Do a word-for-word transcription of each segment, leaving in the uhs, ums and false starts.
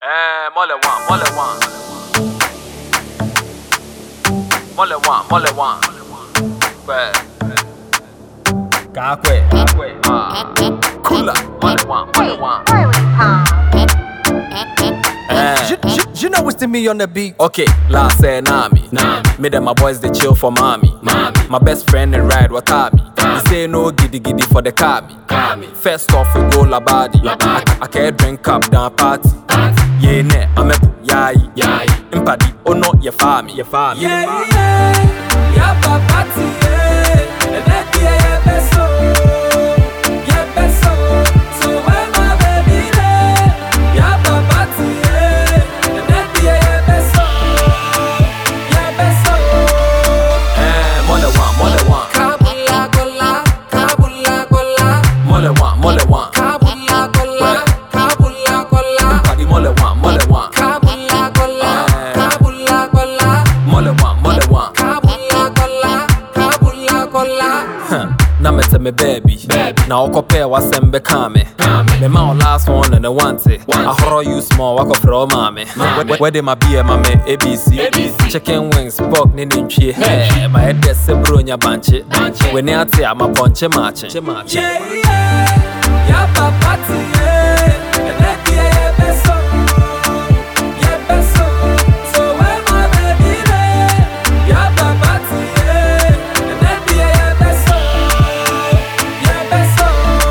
Eh, mole one, mole one. Mole one, mole one. Kwe. Kakwe, kakwe. Ah. Kula. Mole one, mole one. Eh. You, you, you know what's to me on the beat. Okay, last say Nami. Nami. Me and my boys they chill for mommy. Mommy. My best friend and ride Watabi. He say no giddy giddy for the Kabi. Kabi. First off we go Labadi. Labadi. I, I can't drink up down party. Party. Yeah ne, I'm a yai yai. Impadi, oh no, you fami, you fami. Yeah yeah, ya papati yeah. And that yeah beso, yeah beso. So when my baby there, ya papati yeah. And that yeah beso, yeah beso. Eh, mole one, mole one. Kabula gola, kabula gola. Mole one, mole one. Kabula gola, kabula gola. Impadi mole one, mole one. Kabula gola, kabula gola. Mole one, mole one. Kabula gola, kabula gola. Na me tell me baby, baby. Now oko pay wa sembe kame. Me ma last one and the one it. I horror you small wako from mame. Where they my be mame A B C. Chicken wings, pork ni nchi hey. My head is se bronya banche. When I say I'm a punche match. Yeah yeah, ya papati yeah. And that yeah beso, yeah beso. So when my baby there, ya papati yeah. And that yeah beso, yeah beso.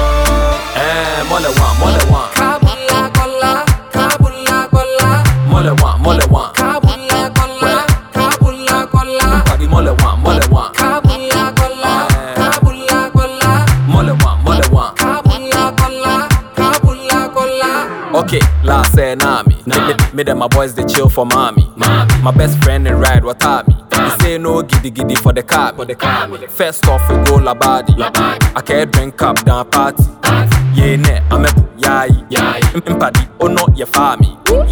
Eh, mole one, mole one. Kabula gola, kabula gola. Mole one, mole one. Kabula gola, kabula gola. Impadi mole one, mole one. Kabula gola, kabula gola. Mole one, mole one. Kabula gola, kabula gola. Okay, last say Nami. Me, me and my boys they chill for mommy. mommy. My best friend and ride Watabi. He say no giddy giddy for the car. For the car. First off we go Labadi. Labadi. I can't drink up down party. Party. Yeah ne, I'm a yai yai. Impadi, oh no, you fami.